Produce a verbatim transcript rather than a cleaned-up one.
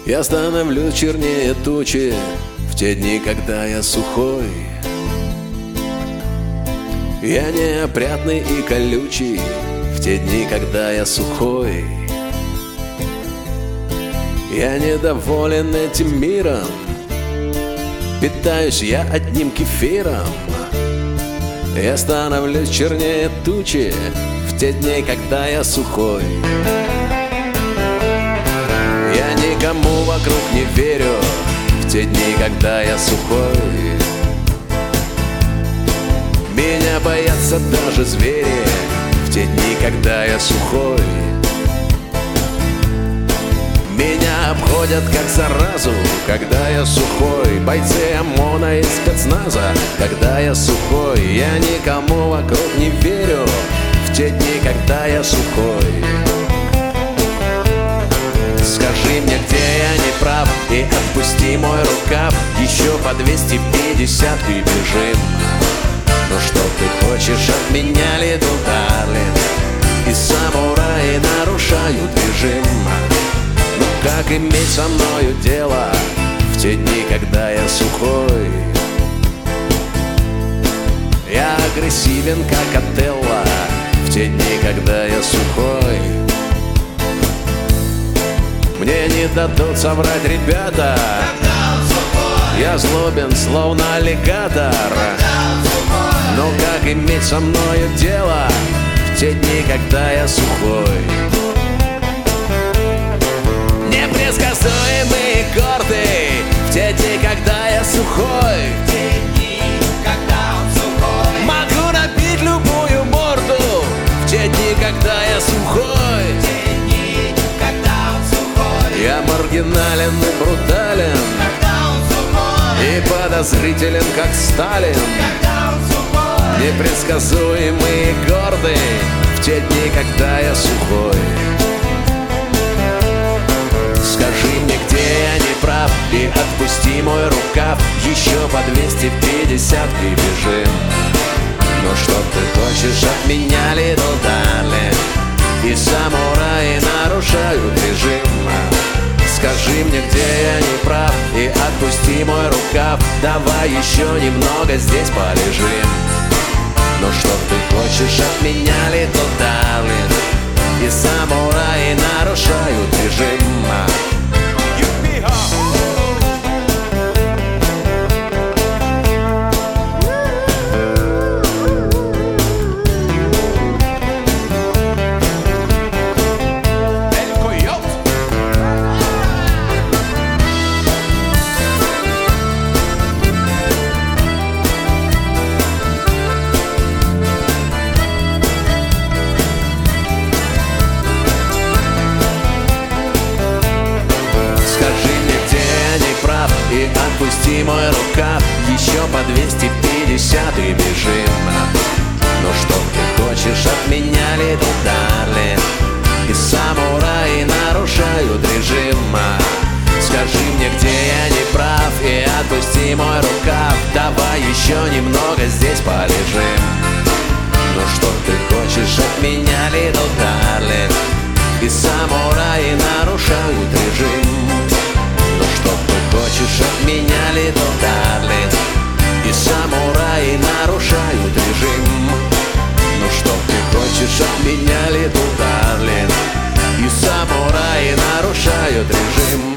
Я становлюсь чернее тучи в те дни, когда я сухой. Я неопрятный и колючий в те дни, когда я сухой. Я недоволен этим миром, питаюсь я одним кефиром. Я становлюсь чернее тучи в те дни, когда я сухой. Я никому вокруг не верю в те дни, когда я сухой. Меня боятся даже звери в те дни, когда я сухой. Меня обходят как заразу, когда я сухой. Бойцы ОМОНа и спецназа, когда я сухой. Я никому вокруг не верю в те дни, когда я сухой. Скажи мне, где я не прав, и отпусти мой рукав. Еще по двести пятьдесят и бежим. Ну что ты хочешь от меня, little darling? И самураи нарушают режим. Ну как иметь со мною дело в те дни, когда я сухой? Я агрессивен, как Отелло в те дни, когда я сухой. Мне не дадут соврать ребята, я злобен, словно аллигатор. Но как иметь со мною дело в те дни, когда я сухой? Непредсказуемый и гордый в те дни, когда я сухой. Могу набить любую морду в те дни, когда я сухой. Я маргинален и брутален, и подозрителен, как Сталин. Непредсказуемый и гордый в те дни, когда я сухой. Скажи мне, где я не прав, и отпусти мой рукав. Еще по двести пятьдесят и бежим. Ну что ты хочешь от меня, little darling? И самураи нарушают режим. Скажи мне, где я не прав, и отпусти мой рукав. Давай еще немного здесь полежим. Ну что ты хочешь от меня, little darling? И самураи нарушают режим. И отпусти мой рукав. Еще по двести пятьдесят и бежим. Ну что ты хочешь от меня, little darling? И самураи нарушают режим. Скажи мне, где я не прав, и отпусти мой рукав. Давай еще немного здесь полежим. Ну что ты хочешь от меня, little darling? И самураи нарушают режим. Ну что ты хочешь от меня, little darling? И самураи нарушают режим. Ну что ты хочешь от меня, little darling? И самураи нарушают режим.